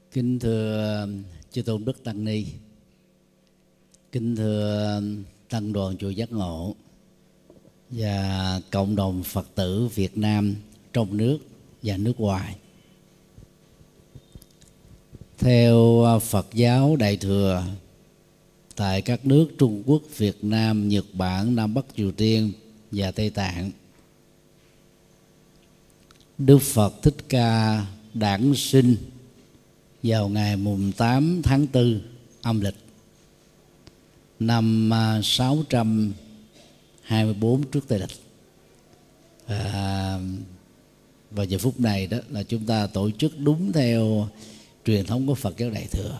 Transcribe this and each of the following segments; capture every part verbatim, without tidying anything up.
Kính thưa chư tôn đức tăng ni, kính thưa tăng đoàn chùa Giác Ngộ và cộng đồng Phật tử Việt Nam trong nước và nước ngoài. Theo Phật giáo Đại thừa, tại các nước Trung Quốc, Việt Nam, Nhật Bản, Nam Bắc Triều Tiên và Tây Tạng, Đức Phật Thích Ca đản sinh vào ngày mùng tám tháng tư âm lịch năm sáu trăm hai mươi tư trước Tây lịch. À, vào giờ phút này đó là chúng ta tổ chức đúng theo truyền thống của Phật giáo Đại thừa.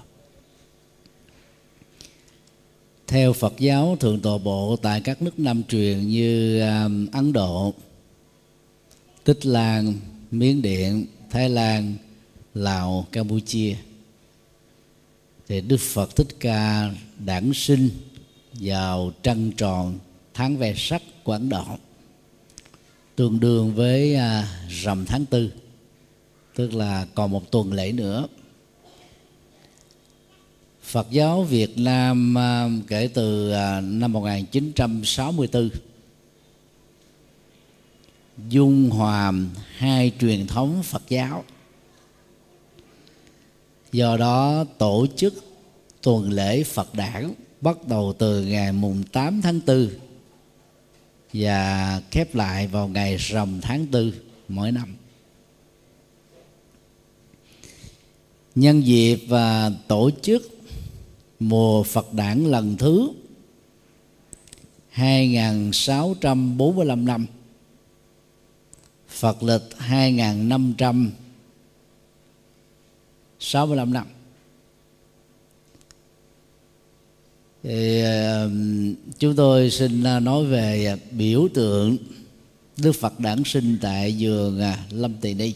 Theo Phật giáo Thượng Tọa Bộ tại các nước Nam truyền như Ấn Độ, Tích Lan, Miến Điện, Thái Lan, Lào, Campuchia, thì Đức Phật Thích Ca đản sinh vào trăng tròn tháng Ve Sắc của Ấn Độ, tương đương với à, rằm tháng tư, tức là còn một tuần lễ nữa. Phật giáo Việt Nam à, kể từ à, năm một nghìn chín trăm sáu mươi tư dung hòa hai truyền thống Phật giáo, do đó tổ chức tuần lễ Phật đản bắt đầu từ ngày mùng tám tháng tư và khép lại vào ngày rằm tháng tư mỗi năm. Nhân dịp và tổ chức mùa Phật đản lần thứ hai nghìn sáu trăm bốn mươi lăm năm, Phật lịch hai nghìn năm trăm sáu mươi lăm năm, thì uh, chúng tôi xin nói về biểu tượng Đức Phật đản sinh tại vườn uh, Lâm Tỳ Ni.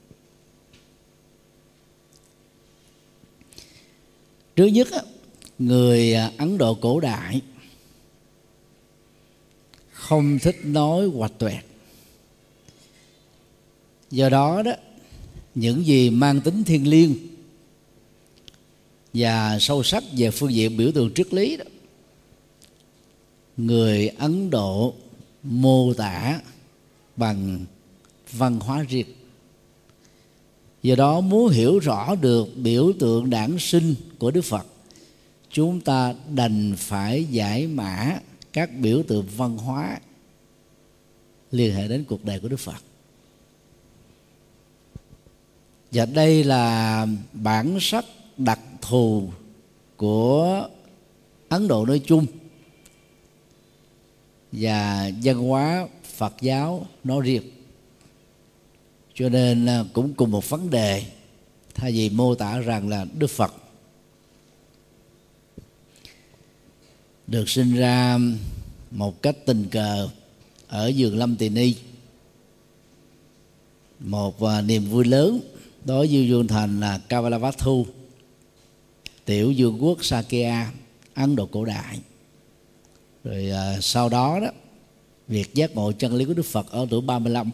Trước nhất, người Ấn Độ cổ đại không thích nói hoạch toẹt, do đó đó những gì mang tính thiêng liêng và sâu sắc về phương diện biểu tượng triết lý đó, người Ấn Độ mô tả bằng văn hóa riêng. Do đó muốn hiểu rõ được biểu tượng đản sinh của Đức Phật, chúng ta đành phải giải mã các biểu tượng văn hóa liên hệ đến cuộc đời của Đức Phật. Và đây là bản sắc đặc thù của Ấn Độ nói chung và văn hóa Phật giáo nói riêng. Cho nên cũng cùng một vấn đề, thay vì mô tả rằng là Đức Phật được sinh ra một cách tình cờ ở vườn Lâm Tỳ Ni, một niềm vui lớn đối với vương thành là Kavalavathu, tiểu vương quốc Sakya, Ấn Độ cổ đại. Rồi à, sau đó đó, việc giác ngộ chân lý của Đức Phật ở tuổi ba mươi lăm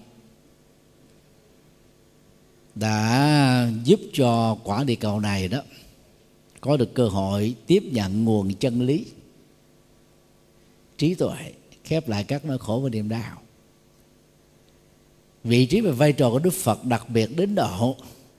đã giúp cho quả địa cầu này đó có được cơ hội tiếp nhận nguồn chân lý, trí tuệ, khép lại các nỗi khổ và niềm đau. Vị trí và vai trò của Đức Phật đặc biệt đến độ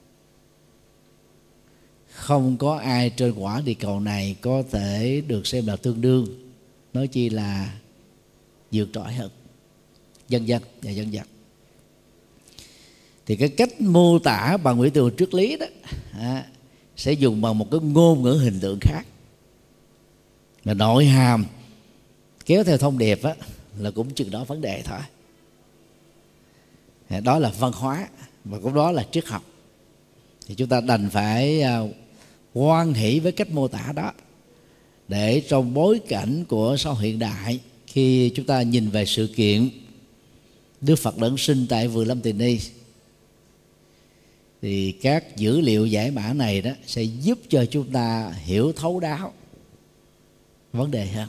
không có ai trên quả địa cầu này có thể được xem là tương đương, nói chi là vượt trội hơn, vân vân và vân vân. Thì cái cách mô tả bằng biểu tượng triết lý đó à, sẽ dùng bằng một cái ngôn ngữ hình tượng khác, mà nội hàm kéo theo thông điệp á, là cũng chừng đó vấn đề thôi. Đó là văn hóa và cũng đó là triết học. Thì chúng ta đành phải hoan hỷ với cách mô tả đó, để trong bối cảnh của xã hội hiện đại, khi chúng ta nhìn về sự kiện Đức Phật đản sinh tại vườn Lâm Tỳ Ni, thì các dữ liệu giải mã này đó sẽ giúp cho chúng ta hiểu thấu đáo vấn đề hơn.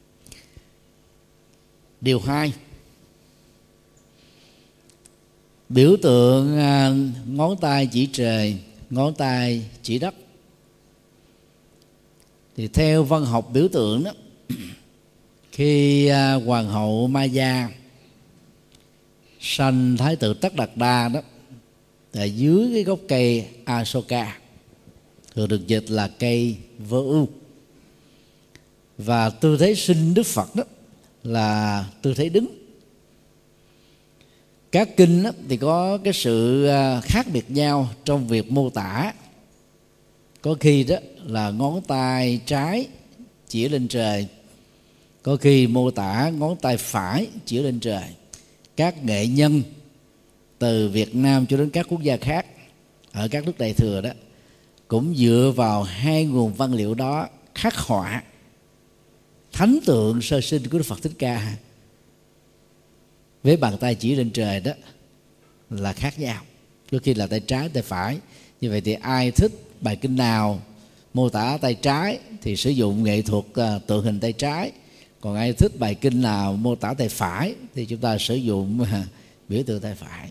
Điều hai, biểu tượng à, ngón tay chỉ trời, ngón tay chỉ đất. Thì theo văn học biểu tượng đó, khi à, hoàng hậu Maya sanh thái tử Tất Đạt Đa đó, tại dưới cái gốc cây Asoka, thường được dịch là cây vơ u, và tư thế sinh Đức Phật đó là tư thế đứng. Các kinh đó thì có cái sự khác biệt nhau trong việc mô tả. Có khi đó là ngón tay trái chỉ lên trời, có khi mô tả ngón tay phải chỉ lên trời. Các nghệ nhân từ Việt Nam cho đến các quốc gia khác ở các nước Đại Thừa đó cũng dựa vào hai nguồn văn liệu đó khắc họa thánh tượng sơ sinh của Đức Phật Thích Ca với bàn tay chỉ lên trời đó là khác nhau, đôi khi là tay trái tay phải. Như vậy thì ai thích bài kinh nào mô tả tay trái thì sử dụng nghệ thuật uh, tượng hình tay trái, còn ai thích bài kinh nào mô tả tay phải thì chúng ta sử dụng uh, biểu tượng tay phải.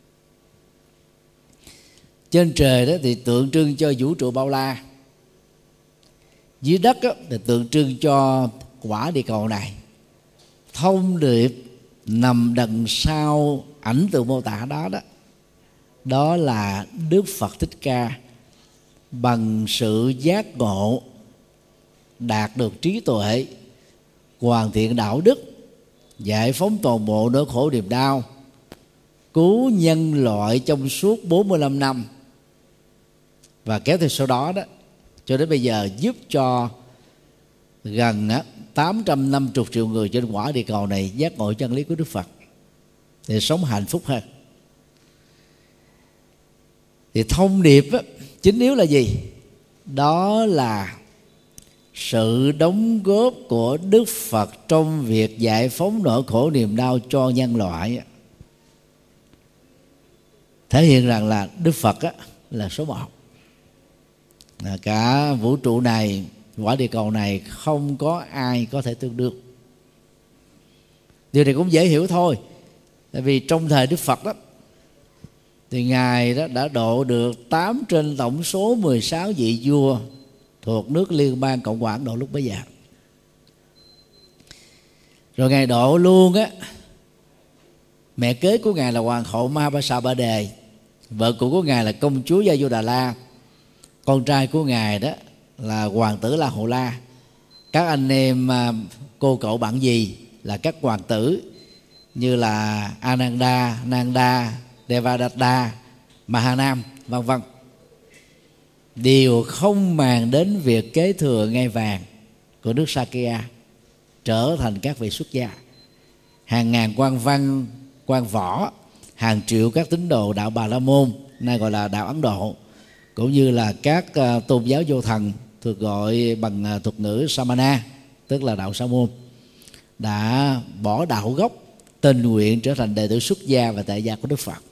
Trên trời đó thì tượng trưng cho vũ trụ bao la, dưới đất đó, thì tượng trưng cho quả địa cầu này. Thông điệp nằm đằng sau ảnh tượng mô tả đó đó đó là Đức Phật Thích Ca bằng sự giác ngộ, đạt được trí tuệ, hoàn thiện đạo đức, giải phóng toàn bộ nỗi khổ niềm đau, cứu nhân loại trong suốt bốn mươi lăm năm, và kéo theo sau đó đó cho đến bây giờ giúp cho gần tám trăm năm mươi triệu người trên quả địa cầu này giác ngộ chân lý của Đức Phật để sống hạnh phúc hơn. Thì thông điệp á, chính yếu là gì? Đó là sự đóng góp của Đức Phật trong việc giải phóng nỗi khổ niềm đau cho nhân loại, thể hiện rằng là Đức Phật á, là số một. Cả vũ trụ này, quả địa cầu này không có ai có thể tương đương. Điều này cũng dễ hiểu thôi, tại vì trong thời Đức Phật đó thì Ngài đó đã độ được tám trên tổng số mười sáu vị vua thuộc nước Liên bang Cộng hòa Ấn Độ lúc bấy giờ. Rồi Ngài độ luôn á mẹ kế của Ngài là hoàng hậu Mahapasa Ba Đề, vợ cũ của Ngài là công chúa Gia Đà La, con trai của Ngài đó là hoàng tử La Hầu La, các anh em cô cậu bạn gì là các hoàng tử như là Ananda, Nanda, Devadatta, Mahanam, vân vân, đều không màng đến việc kế thừa ngai vàng của nước Sakya, trở thành các vị xuất gia. Hàng ngàn quan văn, quan võ, hàng triệu các tín đồ đạo Bà La Môn, nay gọi là đạo Ấn Độ, cũng như là các uh, tôn giáo vô thần thường gọi bằng uh, thuật ngữ Samana, tức là đạo Sa môn, đã bỏ đạo gốc, tình nguyện trở thành đệ tử xuất gia và tại gia của Đức Phật.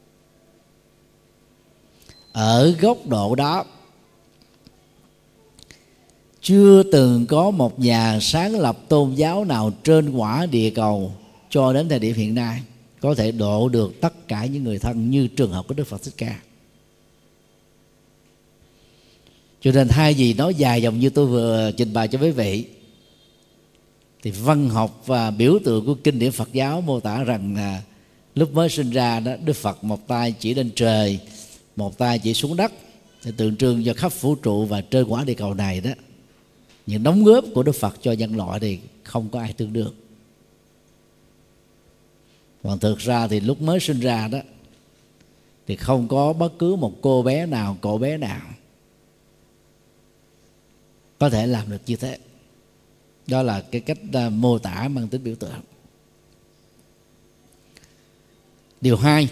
Ở góc độ đó, chưa từng có một nhà sáng lập tôn giáo nào trên quả địa cầu cho đến thời điểm hiện nay có thể độ được tất cả những người thân như trường hợp của Đức Phật Thích Ca. Cho nên thay vì nói dài dòng như tôi vừa trình bày cho quý vị, thì văn học và biểu tượng của kinh điển Phật giáo mô tả rằng là lúc mới sinh ra đó, Đức Phật một tay chỉ lên trời, một tay chỉ xuống đất, thì tượng trưng cho khắp vũ trụ và trên quả địa cầu này đó, những đóng góp của Đức Phật cho nhân loại thì không có ai tương đương. Còn thực ra thì lúc mới sinh ra đó thì không có bất cứ một cô bé nào, cậu bé nào có thể làm được như thế. Đó là cái cách uh, mô tả mang tính biểu tượng. Điều hai,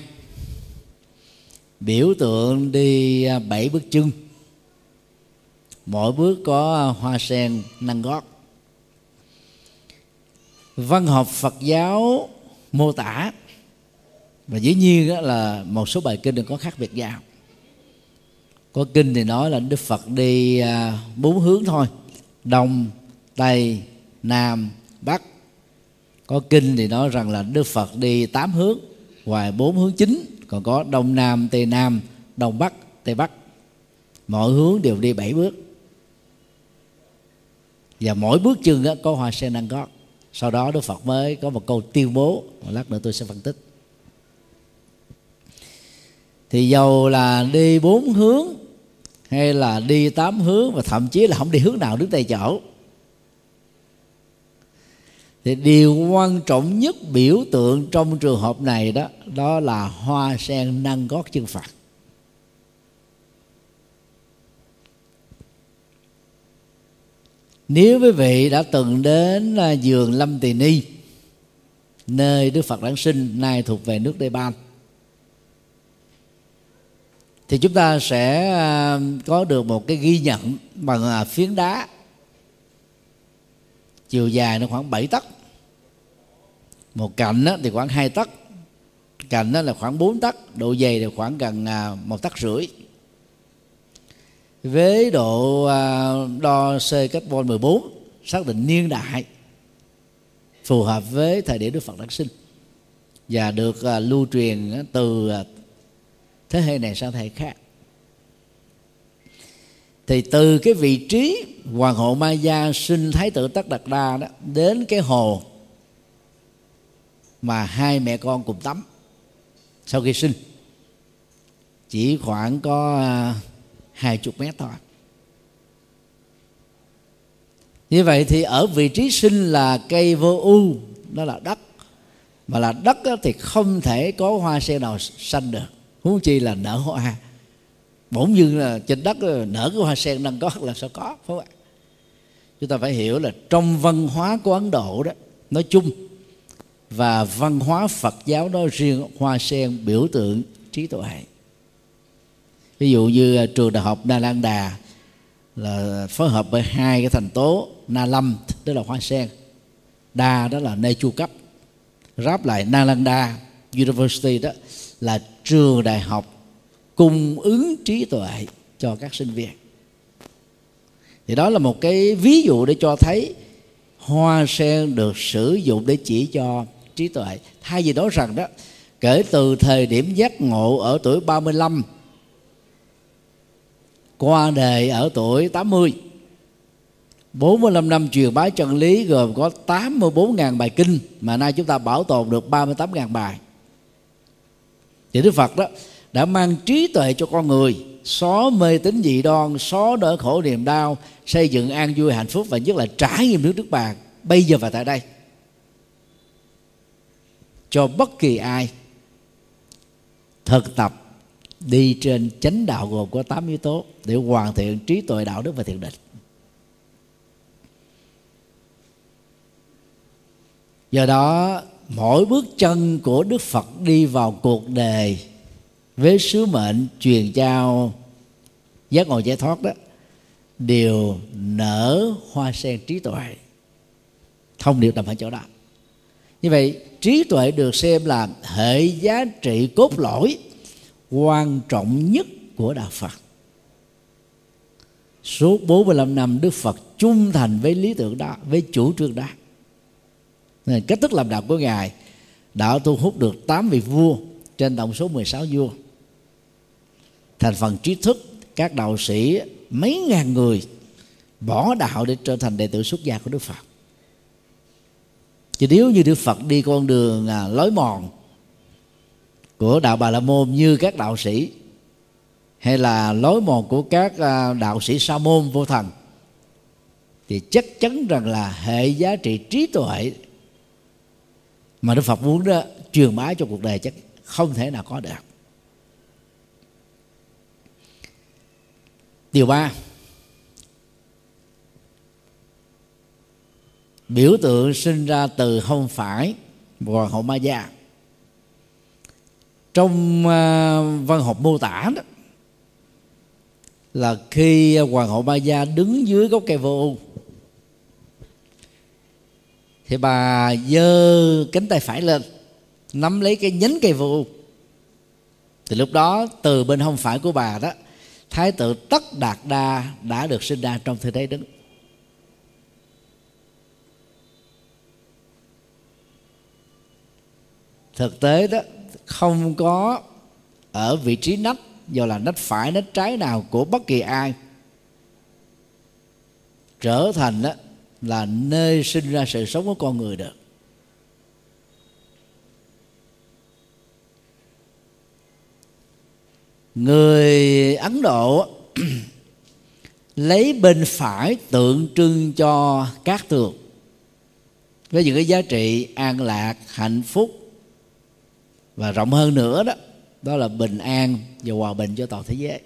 biểu tượng đi uh, bảy bước chân, mỗi bước có uh, hoa sen nâng gót. Văn học Phật giáo mô tả, và dĩ nhiên đó là một số bài kinh có khác biệt nhau. Có kinh thì nói là Đức Phật đi uh, bốn hướng thôi, đông, tây, nam, bắc. Có kinh thì nói rằng là Đức Phật đi tám hướng, ngoài bốn hướng chính còn có đông nam, tây nam, đông bắc, tây bắc. Mỗi hướng đều đi bảy bước, và mỗi bước chân có hoa sen nâng gót. Sau đó Đức Phật mới có một câu tuyên bố, một lát nữa tôi sẽ phân tích. Thì dầu là đi bốn hướng hay là đi tám hướng, và thậm chí là không đi hướng nào đứng tại chỗ, thì điều quan trọng nhất biểu tượng trong trường hợp này đó đó là hoa sen nâng gót chân Phật. Nếu quý vị đã từng đến vườn Lâm Tỳ Ni, nơi Đức Phật đản sinh, nay thuộc về nước Nepal, thì chúng ta sẽ có được một cái ghi nhận bằng phiến đá, chiều dài nó khoảng bảy tấc, một cạnh thì khoảng hai tấc, cạnh đó là khoảng bốn tấc, độ dày là khoảng gần một tấc rưỡi. Với độ đo C carbon mười bốn, xác định niên đại phù hợp với thời điểm Đức Phật đản sinh, và được lưu truyền từ thế hệ này sang thế hệ khác. Thì từ cái vị trí Hoàng hậu Maya sinh Thái tử Tất Đạt Đa đó đến cái hồ mà hai mẹ con cùng tắm sau khi sinh chỉ khoảng có hai chục mét thôi. Như vậy thì ở vị trí sinh là cây vô ưu, đó là đất, mà là đất thì không thể có hoa sen nào xanh được, huống chi là nở hoa. Bỗng dưng là trên đất nở cái hoa sen nâng gót là sao có, phải không ạ? Chúng ta phải hiểu là trong văn hóa của Ấn Độ đó nói chung và văn hóa Phật giáo nói riêng, hoa sen biểu tượng trí tuệ. Ví dụ như trường đại học Nalanda là phối hợp với hai cái thành tố Nalam, đó là hoa sen, Đa đó là nơi chu cấp, ráp lại Nalanda University đó là trường đại học cung ứng trí tuệ cho các sinh viên. Thì đó là một cái ví dụ để cho thấy hoa sen được sử dụng để chỉ cho trí tuệ. Thay vì nói rằng đó, kể từ thời điểm giác ngộ ở tuổi ba mươi lăm, qua đời ở tuổi tám mươi, bốn mươi lăm năm truyền bá chân lý gồm có tám mươi bốn nghìn bài kinh, mà nay chúng ta bảo tồn được ba mươi tám nghìn bài. Thì Đức Phật đó đã mang trí tuệ cho con người, xóa mê tín dị đoan, xóa nỗi khổ niềm đau, xây dựng an vui hạnh phúc, và nhất là trải nghiệm nước Đức Bàn bây giờ và tại đây, cho bất kỳ ai thực tập đi trên chánh đạo gồm có tám yếu tố để hoàn thiện trí tuệ, đạo đức và thiền định. Do đó mỗi bước chân của Đức Phật đi vào cuộc đời với sứ mệnh truyền trao giác ngộ giải thoát đó đều nở hoa sen trí tuệ. Thông điệp nằm ở chỗ đó. Như vậy trí tuệ được xem là hệ giá trị cốt lõi quan trọng nhất của đạo Phật. Suốt bốn mươi lăm năm Đức Phật trung thành với lý tưởng đó, với chủ trương đó. Nên cách thức làm đạo của Ngài đã thu hút được tám vị vua trên tổng số mười sáu vua. Thành phần trí thức, các đạo sĩ mấy ngàn người bỏ đạo để trở thành đệ tử xuất gia của Đức Phật. Chứ nếu như Đức Phật đi con đường à, lối mòn của đạo Bà La Môn như các đạo sĩ, hay là lối mòn của các à, đạo sĩ Sa môn vô thần, thì chắc chắn rằng là hệ giá trị trí tuệ mà Đức Phật muốn đó, truyền bá cho cuộc đời chắc không thể nào có được. Điều ba, biểu tượng sinh ra từ không phải Hoàng hậu Maya. Trong uh, văn học mô tả đó, là khi Hoàng hậu Maya đứng dưới gốc cây vô ưu, thì bà giơ cánh tay phải lên nắm lấy cái nhánh cây vô ưu. Thì lúc đó từ bên hông phải của bà đó, Thái tử Tất Đạt Đa đã được sinh ra trong tư thế đứng. Thực tế đó không có ở vị trí nách, do là nách phải, nách trái nào của bất kỳ ai, trở thành đó là nơi sinh ra sự sống của con người được. Người Ấn Độ lấy bên phải tượng trưng cho cát tường, với những cái giá trị an lạc, hạnh phúc, và rộng hơn nữa đó, đó là bình an và hòa bình cho toàn thế giới.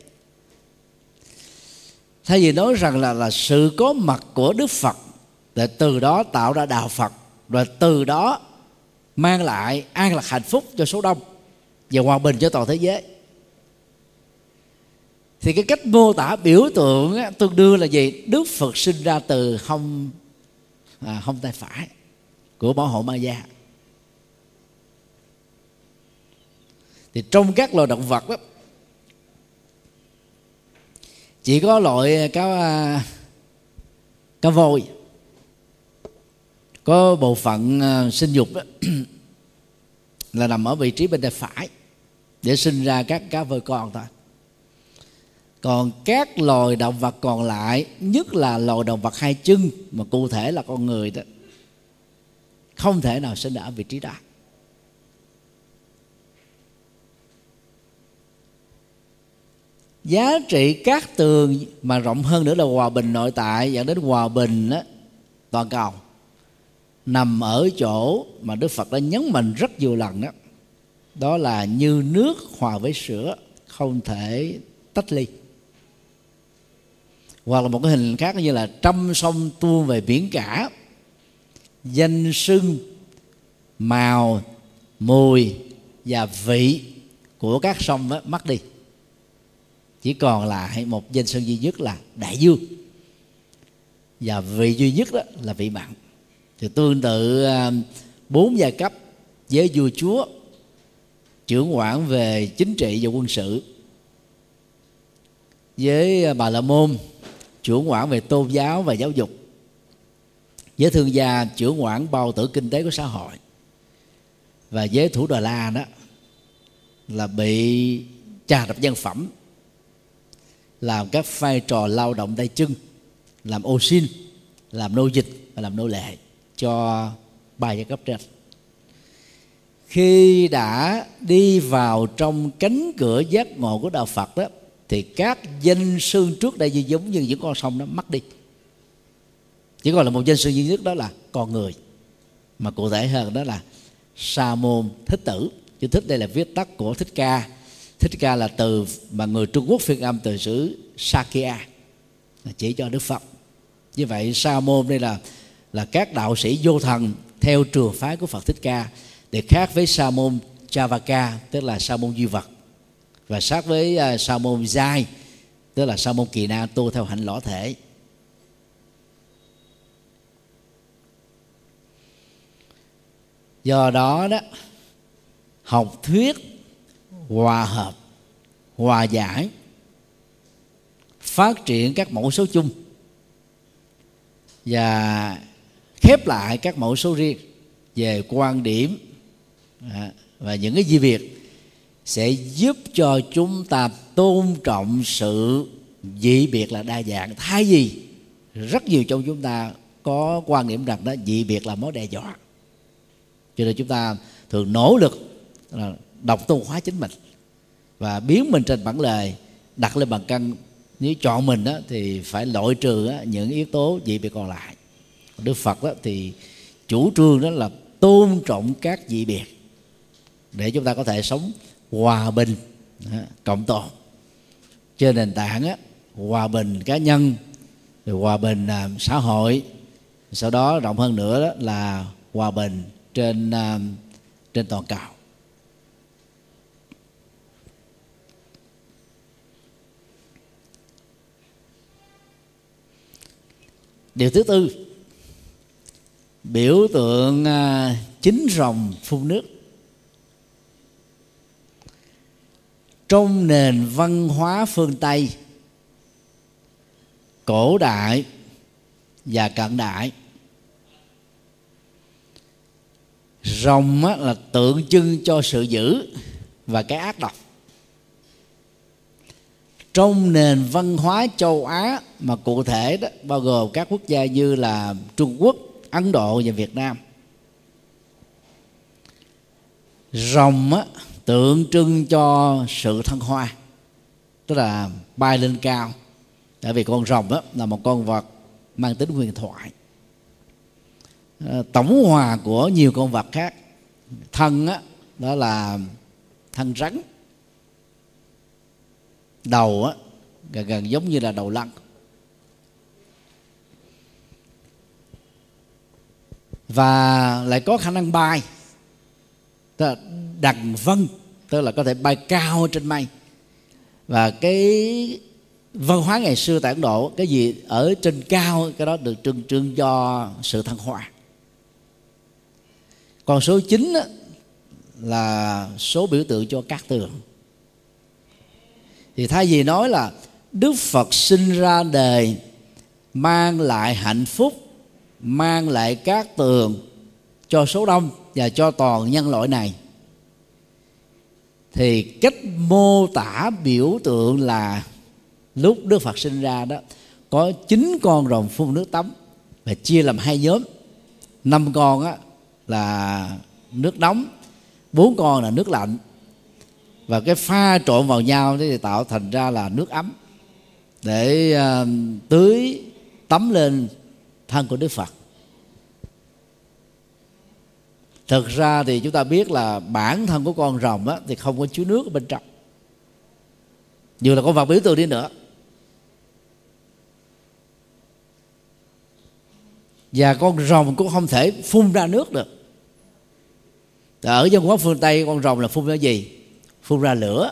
Thay vì nói rằng là là sự có mặt của Đức Phật để từ đó tạo ra đạo Phật, rồi từ đó mang lại an lạc hạnh phúc cho số đông và hòa bình cho toàn thế giới, thì cái cách mô tả biểu tượng á, tương đương là gì? Đức Phật sinh ra từ hông à, hông tay phải của Bảo Hộ Ma Gia. Thì trong các loài động vật đó, chỉ có loại cá cá voi có bộ phận sinh dục đó, là nằm ở vị trí bên tay phải để sinh ra các cá voi con thôi. Còn các loài động vật còn lại, nhất là loài động vật hai chân, mà cụ thể là con người đó, không thể nào sinh ra ở vị trí đó. Giá trị cát tường mà rộng hơn nữa là hòa bình nội tại, dẫn đến hòa bình đó, toàn cầu, nằm ở chỗ mà Đức Phật đã nhấn mạnh rất nhiều lần đó, đó là như nước hòa với sữa, không thể tách ly. Hoặc là một cái hình khác như là trăm sông tuôn về biển cả, danh xưng, màu, mùi và vị của các sông đó mất đi, chỉ còn lại một danh xưng duy nhất là đại dương, và vị duy nhất đó là vị mặn. Thì tương tự bốn giai cấp với vua chúa, trưởng quản về chính trị và quân sự, với Bà La Môn trưởng quản về tôn giáo và giáo dục, với thương gia trưởng quản bao tử kinh tế của xã hội, và với Thủ Đà La đó là bị trà đập nhân phẩm, làm các vai trò lao động tay chân, làm ô xin, làm nô dịch và làm nô lệ cho ba giai cấp trên. Khi đã đi vào trong cánh cửa giác ngộ của đạo Phật đó, thì các danh xưng trước đây giống như những con sông nó mất đi, chỉ còn là một danh xưng duy nhất, đó là con người, mà cụ thể hơn đó là Sa Môn Thích Tử. Chữ Thích đây là viết tắt của Thích Ca. Thích Ca là từ mà người Trung Quốc phiên âm từ xứ Sakya, chỉ cho Đức Phật. Như vậy Sa Môn đây là là các đạo sĩ vô thần theo trường phái của Phật Thích Ca, để khác với Sa Môn Chavaka, tức là Sa Môn duy vật, và sát với uh, Sa Môn Giai, tức là Sa Môn Kỳ Na tu theo hạnh lõa thể. Do đó đó, học thuyết hòa hợp, hòa giải, phát triển các mẫu số chung và khép lại các mẫu số riêng về quan điểm và những cái gì việc sẽ giúp cho chúng ta tôn trọng sự dị biệt là đa dạng, thay vì rất nhiều trong chúng ta có quan điểm rằng đó dị biệt là mối đe dọa. Cho nên chúng ta thường nỗ lực là độc tôn hóa chính mình và biến mình trên bản lề, đặt lên bàn cân. Nếu chọn mình đó, thì phải loại trừ đó, những yếu tố dị biệt còn lại. Đức Phật đó, thì chủ trương đó là tôn trọng các dị biệt để chúng ta có thể sống hòa bình, cộng tồn trên nền tảng đó, hòa bình cá nhân, rồi hòa bình uh, xã hội, sau đó rộng hơn nữa đó là hòa bình trên uh, trên toàn cầu. Điều thứ tư, biểu tượng uh, chính rồng phun nước. Trong nền văn hóa phương Tây cổ đại và cận đại, rồng là tượng trưng cho sự dữ và cái ác độc. trong nền văn hóa châu Á, mà cụ thể đó bao gồm các quốc gia như là Trung Quốc, Ấn Độ và Việt Nam, rồng á, tượng trưng cho sự thăng hoa, tức là bay lên cao. Tại vì con rồng đó là một con vật mang tính huyền thoại, tổng hòa của nhiều con vật khác. Thân á, đó là thân rắn, đầu á, gần gần giống như là đầu lân, và lại có khả năng bay, tức là đằng vân, tức là có thể bay cao trên mây. Và cái văn hóa ngày xưa tại Ấn Độ, cái gì ở trên cao cái đó được trưng trưng cho sự thăng hoa. Còn số chín á, là số biểu tượng cho cát tường. Thì thay vì nói là Đức Phật sinh ra đời mang lại hạnh phúc, mang lại cát tường cho số đông và cho toàn nhân loại này, thì cách mô tả biểu tượng là lúc Đức Phật sinh ra đó có chín con rồng phun nước tắm và chia làm hai nhóm. Năm con á, là nước nóng, bốn con là nước lạnh, và cái pha trộn vào nhau thì tạo thành ra là nước ấm để uh, tưới tắm lên thân của Đức Phật. Thực ra thì chúng ta biết là bản thân của con rồng á, thì không có chứa nước ở bên trong, dù là con vật biểu tượng đi nữa. Và con rồng cũng không thể phun ra nước được. Ở dân quốc phương Tây, con rồng là phun ra gì? Phun ra lửa.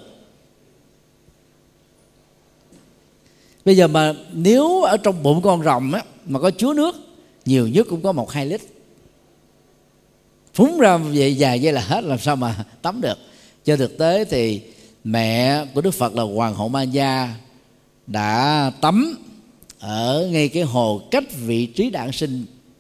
Bây giờ mà nếu ở trong bụng con rồng á, mà có chứa nước, nhiều nhất cũng có một hai lít, phúng ra vậy dài vậy là hết, làm sao mà tắm được. Trên thực tế thì mẹ của Đức Phật là Hoàng hậu Ma Gia đã tắm ở ngay cái hồ cách vị trí đản sinh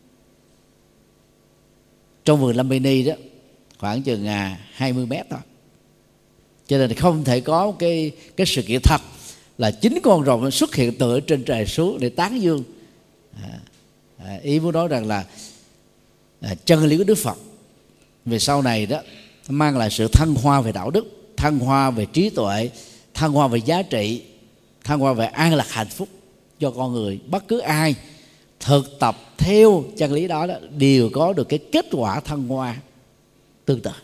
trong vườn Lumpini đó khoảng chừng hai mươi mét thôi. Cho nên không thể có cái cái sự kiện thật là chính con rồng xuất hiện từ ở trên trời xuống để tán dương. À, à, ý muốn nói rằng là à, chân lý của Đức Phật về sau này đó mang lại sự thăng hoa về đạo đức, thăng hoa về trí tuệ, thăng hoa về giá trị, thăng hoa về an lạc hạnh phúc cho con người. Bất cứ ai thực tập theo chân lý đó, đó đều có được cái kết quả thăng hoa tương tự.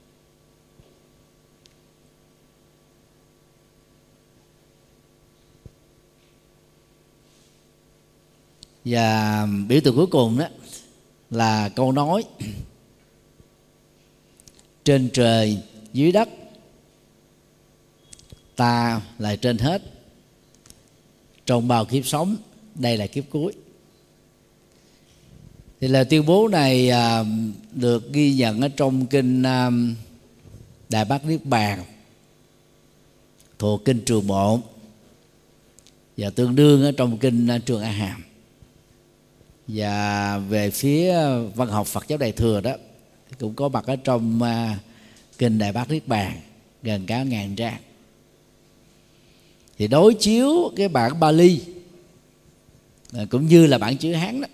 Và biểu tượng cuối cùng đó là câu nói: trên trời dưới đất ta là trên hết, trong bao kiếp sống đây là kiếp cuối. Thì lời tuyên bố này à, được ghi nhận ở trong kinh à, Đại Bát Niết Bàn thuộc kinh Trường Bộ, và tương đương ở trong kinh à, Trường A Hàm. Và về phía văn học Phật giáo Đại Thừa đó cũng có mặt ở trong à, kinh Đại Bát Niết Bàn gần cả ngàn trang. Thì đối chiếu cái bản Bali à, cũng như là bản chữ Hán đó,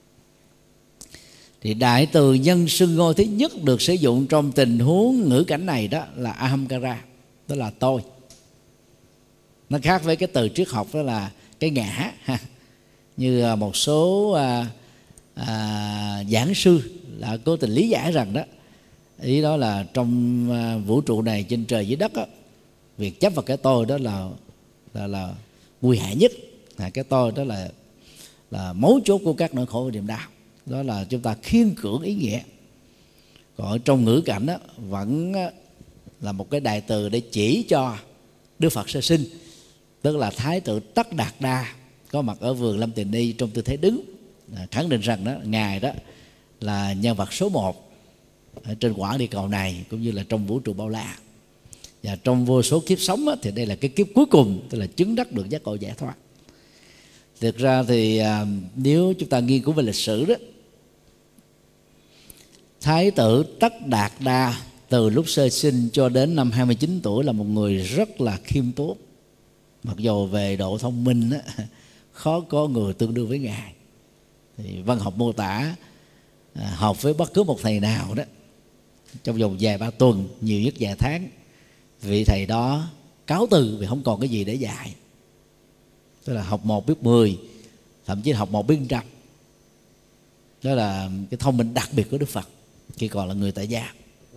thì đại từ nhân xưng ngôi thứ nhất được sử dụng trong tình huống ngữ cảnh này đó là ahamkara, đó là tôi. Nó khác với cái từ triết học đó là cái ngã ha. Như một số à, à, giảng sư là cố tình lý giải rằng đó, ý đó là trong à, vũ trụ này, trên trời dưới đất đó, việc chấp vào cái tôi đó là là, là nguy hại nhất. À, cái tôi đó là là mấu chốt của các nỗi khổ và niềm đau. Đó là chúng ta khiên cưỡng ý nghĩa. Còn ở trong ngữ cảnh đó vẫn là một cái đại từ để chỉ cho Đức Phật sơ sinh, tức là Thái tử Tất Đạt Đa có mặt ở vườn Lâm Tiền Ni trong tư thế đứng, à, khẳng định rằng đó ngài đó là nhân vật số một ở trên quả địa cầu này cũng như là trong vũ trụ bao la. Và trong vô số kiếp sống đó, thì đây là cái kiếp cuối cùng, tức là chứng đắc được giác ngộ giải thoát. Thực ra thì à, nếu chúng ta nghiên cứu về lịch sử đó, Thái tử Tất Đạt Đa từ lúc sơ sinh cho đến năm hai mươi chín tuổi là một người rất là khiêm tốn. Mặc dù về độ thông minh á, khó có người tương đương với Ngài. Thì văn học mô tả à, học với bất cứ một thầy nào đó trong vòng vài ba tuần, nhiều nhất vài tháng, vị thầy đó cáo từ vì không còn cái gì để dạy. Tức là học một biết mười, thậm chí học một biết trăm. Đó là cái thông minh đặc biệt của Đức Phật khi còn là người tại gia.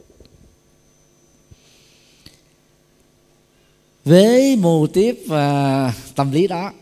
Với mô tiếp và tâm lý đó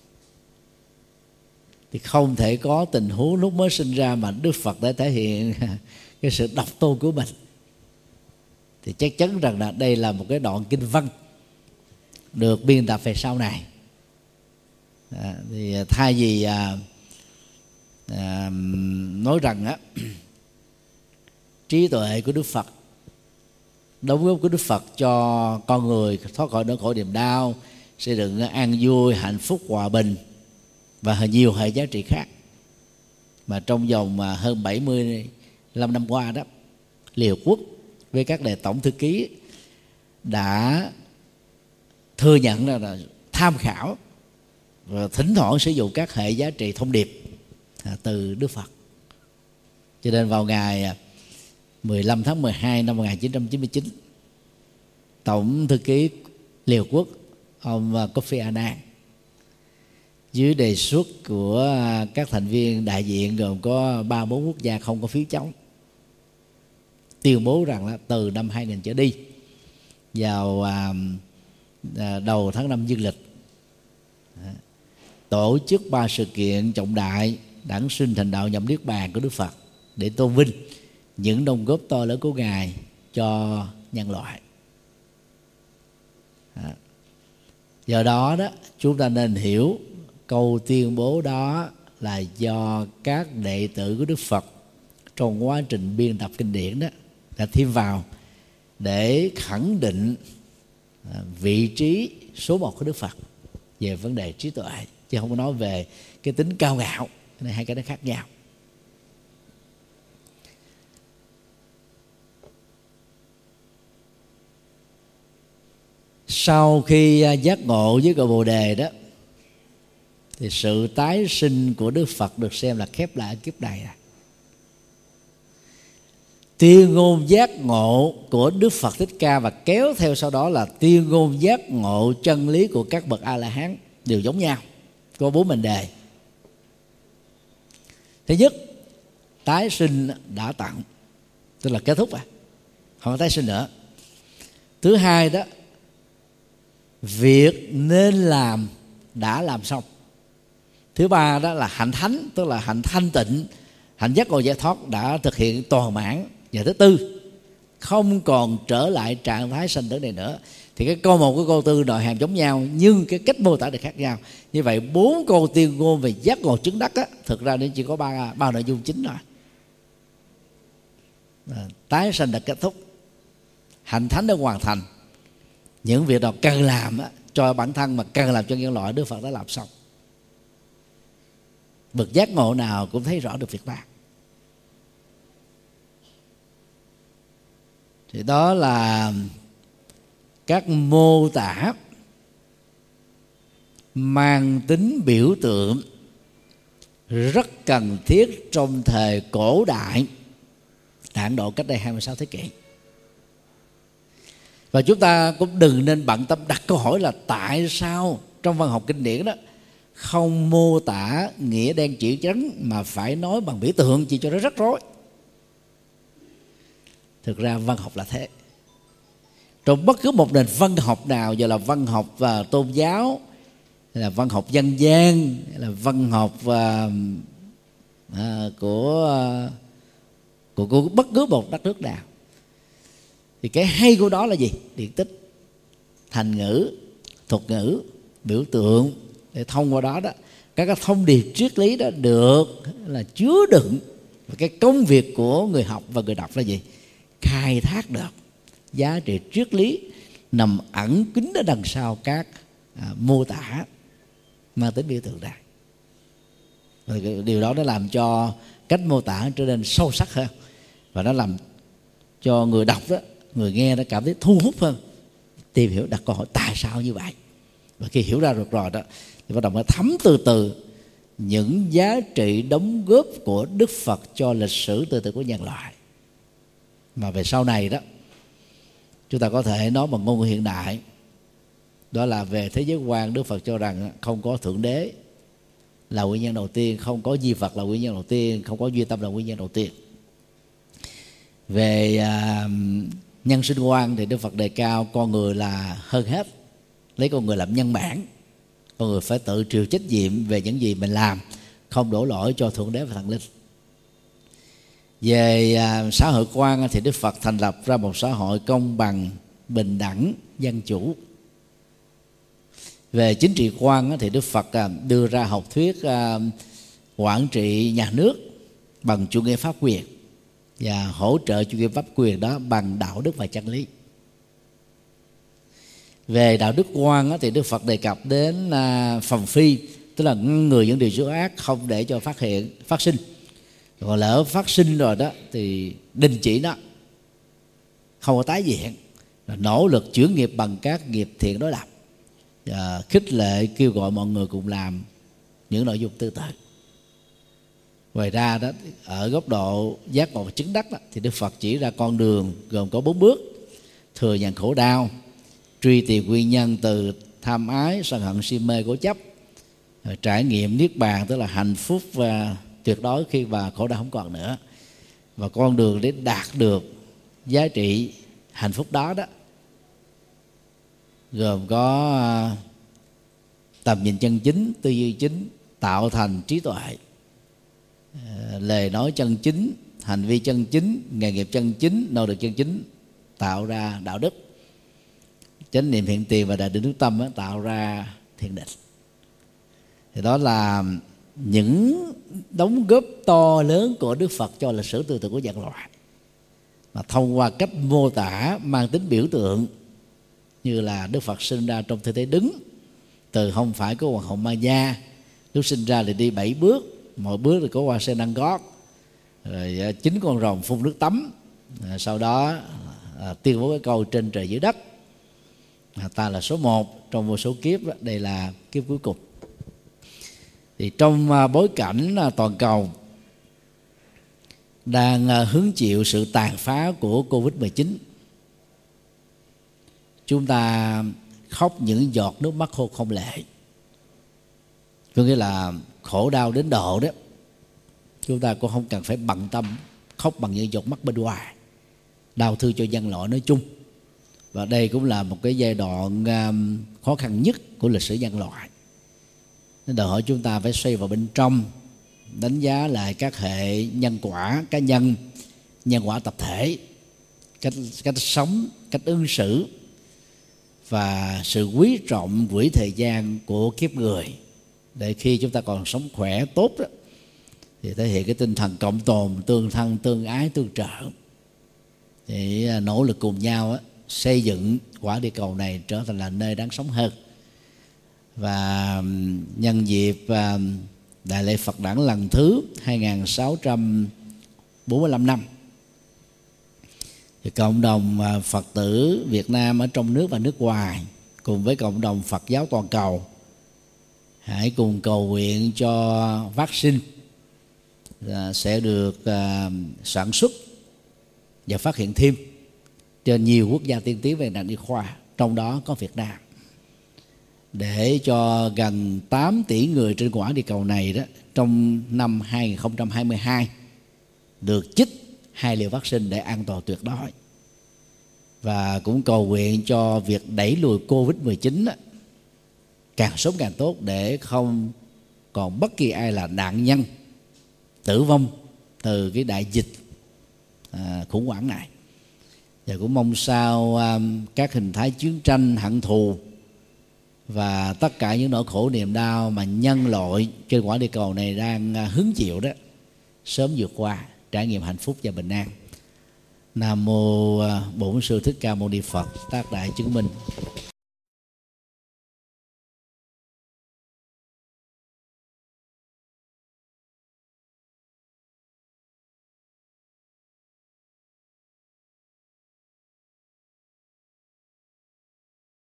thì không thể có tình huống lúc mới sinh ra mà Đức Phật đã thể hiện cái sự độc tôn của mình. Thì chắc chắn rằng là đây là một cái đoạn kinh văn được biên tập về sau này. À, thì thay vì à, à, nói rằng á, trí tuệ của Đức Phật, đóng góp của Đức Phật cho con người thoát khỏi nỗi khổ niềm đau, xây dựng an vui, hạnh phúc, hòa bình và nhiều hệ giá trị khác, mà trong vòng hơn bảy mươi lăm năm qua đó, Liên Hợp Quốc với các đại tổng thư ký đã thừa nhận là, là tham khảo và thỉnh thoảng sử dụng các hệ giá trị thông điệp từ Đức Phật. Cho nên vào ngày mười lăm tháng mười hai năm một nghìn chín trăm chín mươi chín, Tổng thư ký Liên Hợp Quốc ông Kofi Annan dưới đề xuất của các thành viên đại diện gồm có ba bốn quốc gia không có phiếu chống, tuyên bố rằng là từ năm hai nghìn trở đi, vào à, à, đầu tháng năm dương lịch, à, tổ chức ba sự kiện trọng đại đản sinh thành đạo nhập niết bàn của Đức Phật để tôn vinh những đóng góp to lớn của Ngài cho nhân loại. À, do đó đó chúng ta nên hiểu câu tuyên bố đó là do các đệ tử của Đức Phật trong quá trình biên tập kinh điển đó đã thêm vào để khẳng định vị trí số một của Đức Phật về vấn đề trí tuệ, chứ không có nói về cái tính cao ngạo. Cái này hai cái đó khác nhau. Sau khi giác ngộ với cội Bồ Đề đó, thì sự tái sinh của Đức Phật được xem là khép lại kiếp này. Tuyên ngôn giác ngộ của Đức Phật Thích Ca và kéo theo sau đó là tuyên ngôn giác ngộ chân lý của các bậc A-la-hán đều giống nhau, có bốn mệnh đề. Thứ nhất, tái sinh đã tặng, tức là kết thúc à, không có tái sinh nữa. Thứ hai đó, việc nên làm đã làm xong. Thứ ba đó là hạnh thánh, tức là hạnh thanh tịnh, hạnh giác ngộ giải thoát đã thực hiện toàn mãn. Và thứ tư, không còn trở lại trạng thái sanh tử này nữa. Thì cái câu một của câu tư nội hàm giống nhau, nhưng cái cách mô tả được khác nhau. Như vậy bốn câu tuyên ngôn về giác ngộ chứng đắc á, thực ra nó chỉ có ba ba nội dung chính thôi. À, tái sanh đã kết thúc, hạnh thánh đã hoàn thành, những việc nào cần làm á, cho bản thân mà cần làm cho nhân loại, Đức Phật đã làm xong. Bậc giác ngộ nào cũng thấy rõ được việc đó. Thì đó là các mô tả mang tính biểu tượng rất cần thiết trong thời cổ đại Tạng Độ cách đây hai mươi sáu thế kỷ. Và chúng ta cũng đừng nên bận tâm đặt câu hỏi là tại sao trong văn học kinh điển đó không mô tả nghĩa đen chữ trắng mà phải nói bằng biểu tượng, chỉ cho nó rắc rối. Thực ra văn học là thế. Trong bất cứ một nền văn học nào, giờ là văn học và tôn giáo, là văn học dân gian, là văn học và à, của, của của bất cứ một đất nước nào, thì cái hay của đó là gì? Điển tích, thành ngữ, thuật ngữ, biểu tượng, để thông qua đó đó các cái thông điệp triết lý đó được là chứa đựng. Và cái công việc của người học và người đọc là gì? Khai thác được giá trị triết lý nằm ẩn kín ở đằng sau các à, mô tả mang tính biểu tượng này. Và điều đó nó làm cho cách mô tả trở nên sâu sắc hơn, và nó làm cho người đọc đó, người nghe nó cảm thấy thu hút hơn, tìm hiểu, đặt câu hỏi tại sao như vậy. Và khi hiểu ra được rồi đó thì bắt đầu mới thấm từ từ những giá trị đóng góp của Đức Phật cho lịch sử tư tưởng của nhân loại, mà về sau này đó chúng ta có thể nói bằng ngôn ngữ hiện đại, đó là về thế giới quan, Đức Phật cho rằng không có thượng đế là nguyên nhân đầu tiên, không có di vật là nguyên nhân đầu tiên, không có duy tâm là nguyên nhân đầu tiên. Về à, nhân sinh quan thì Đức Phật đề cao con người là hơn hết, lấy con người làm nhân bản. Con người phải tự chịu trách nhiệm về những gì mình làm, không đổ lỗi cho thượng đế và thần linh. Về à, xã hội quan thì Đức Phật thành lập ra một xã hội công bằng, bình đẳng, dân chủ. Về chính trị quan thì Đức Phật đưa ra học thuyết quản trị nhà nước bằng chủ nghĩa pháp quyền và hỗ trợ chủ nghĩa pháp quyền đó bằng đạo đức và chân lý. Về đạo đức quan thì Đức Phật đề cập đến phòng phi, tức là ngăn ngừa những điều dữ ác, không để cho phát hiện phát sinh. Còn lỡ phát sinh rồi đó thì đình chỉ nó, không có tái diễn, nỗ lực chuyển nghiệp bằng các nghiệp thiện đối lập, và khích lệ kêu gọi mọi người cùng làm những nội dung tương tự. Ngoài ra đó, ở góc độ giác ngộ chứng đắc đó, thì Đức Phật chỉ ra con đường gồm có bốn bước: thừa nhận khổ đau, truy tìm nguyên nhân từ tham ái, sân hận, si mê, cố chấp, trải nghiệm niết bàn, tức là hạnh phúc và tuyệt đối khi mà khổ đau không còn nữa. Và con đường để đạt được giá trị hạnh phúc đó đó gồm có tầm nhìn chân chính, tư duy chính, tạo thành trí tuệ, lời nói chân chính, hành vi chân chính, nghề nghiệp chân chính, nỗ lực chân chính, tạo ra đạo đức. Chánh niệm, hiện tiền và đại định đức tâm tạo ra thiền định. Thì đó là những đóng góp to lớn của Đức Phật cho lịch sử tư tưởng của nhân loại, mà thông qua cách mô tả mang tính biểu tượng, như là Đức Phật sinh ra trong tư thế đứng, từ không phải có hoàng hậu Maya, lúc sinh ra thì đi bảy bước, mỗi bước thì có hoa sen đăng gót, rồi chín con rồng phun nước tắm, sau đó à, tuyên bố cái câu trên trời dưới đất, à, ta là số một trong vô số kiếp, đây là kiếp cuối cùng. Thì trong bối cảnh toàn cầu đang hứng chịu sự tàn phá của Covid mười chín, chúng ta khóc những giọt nước mắt khô không lệ. Có nghĩa là khổ đau đến độ đó, chúng ta cũng không cần phải bận tâm khóc bằng những giọt mắt bên ngoài, đau thương cho nhân loại nói chung. Và đây cũng là một cái giai đoạn khó khăn nhất của lịch sử nhân loại. Nên đòi hỏi chúng ta phải xoay vào bên trong, đánh giá lại các hệ nhân quả cá nhân, nhân quả tập thể, cách, cách sống, cách ứng xử và sự quý trọng quỹ thời gian của kiếp người, để khi chúng ta còn sống khỏe tốt đó, thì thể hiện cái tinh thần cộng tồn, tương thân, tương ái, tương trợ, để nỗ lực cùng nhau á, xây dựng quả địa cầu này trở thành là nơi đáng sống hơn. Và nhân dịp Đại lễ Phật đản lần thứ hai nghìn sáu trăm bốn mươi lăm năm, thì cộng đồng Phật tử Việt Nam ở trong nước và nước ngoài cùng với cộng đồng Phật giáo toàn cầu hãy cùng cầu nguyện cho vaccine sẽ được sản xuất và phát hiện thêm trên nhiều quốc gia tiên tiến về ngành y khoa, trong đó có Việt Nam, để cho gần tám tỷ người trên quả địa cầu này đó trong năm hai nghìn không trăm hai mươi hai được chích hai liều vaccine để an toàn tuyệt đối. Và cũng cầu nguyện cho việc đẩy lùi Covid mười chín đó, càng sớm càng tốt, để không còn bất kỳ ai là nạn nhân tử vong từ cái đại dịch à, khủng hoảng này. Và cũng mong sao à, các hình thái chiến tranh, hận thù và tất cả những nỗi khổ niềm đau mà nhân loại trên quả địa cầu này đang hứng chịu đó sớm vượt qua, trải nghiệm hạnh phúc và bình an. Nam mô Bổn Sư Thích Ca Mâu Ni Phật. Tác Đại Chứng Minh.